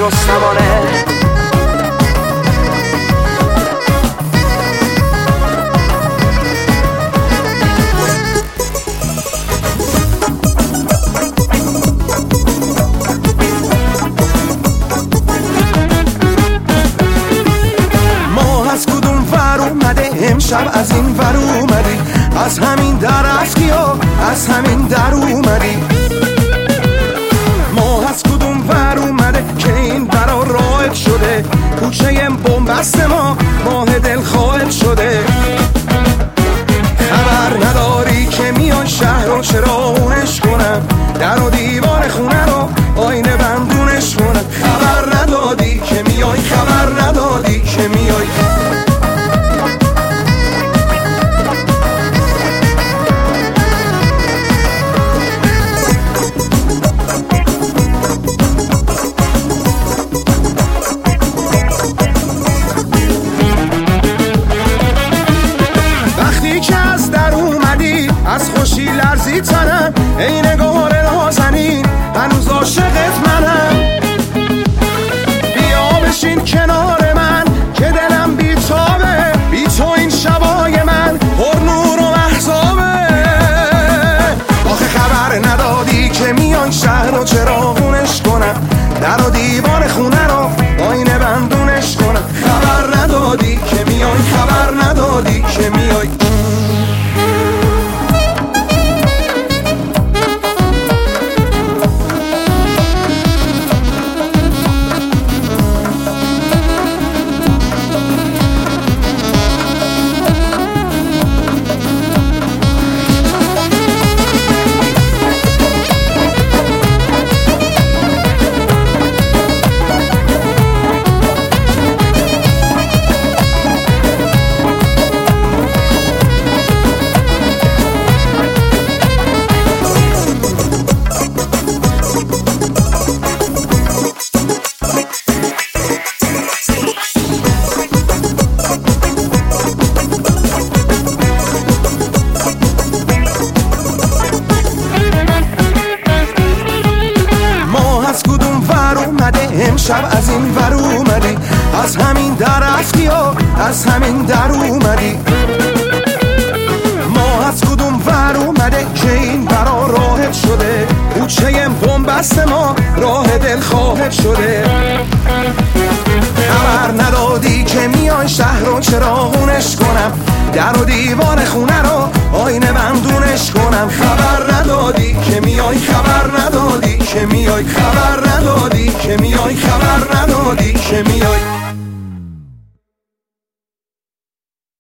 رستمانه. امشب از این ور اومدی، از همین در رفتی و از همین در اومدی. ماه از کدوم ور اومده که این برا راه شده، کوچه بنبست ما ماه دلخواه شده. خبر نداری که میان شهر و چراغونش کنم، در و دیوار خونه رو آینه بندونش کنم. خبر ندادی که میای، خبر ندادی که میای. از خوشی لرزی تنم، ای نگار نازنین هنوز عاشقت منم. بیا بشین کنار من که دلم بیتابه، بی تو این شبای من پر نور و محتابه. آخه خبر ندادی که میان شهر و چراغونش کنم، در و دیوار خونه رو آینه بندونش کنم. خبر ندادی که میای، خبر ندادی که میای. امشب از این ور اومدی، از همین در رفتی و از همین در اومدی. ما از کدوم ور اومده که این برا راهت شده، کوچه بنبست ما راه دلخواهت شده. خبر ندادی که میان شهر رو چراغونش کنم، در و دیوار خونه رو آینه بندونش کنم. خبر ندادی که میای، خبر ندادی که میای. خبر